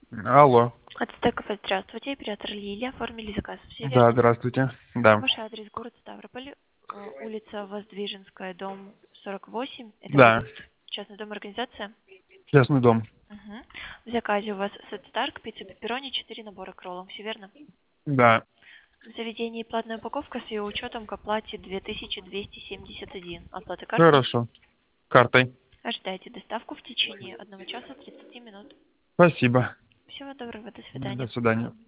Алло. От Стеков, здравствуйте, оператор Лилия, оформили заказ, все Да, верно? здравствуйте. Да. Ваш адрес город Ставрополь, улица Воздвиженская, дом 48, это будет Да. частный дом организация? Частный дом. Угу. В заказе у вас сет Старк, пицца пепперони, 4 набора к роллам, все верно? Да. В заведении платная упаковка с ее учетом к оплате 2271. Оплата картой. Хорошо. Картой. Ожидайте доставку в течение 1 часа 30 минут. Спасибо. Всего доброго, до До свидания. свидания.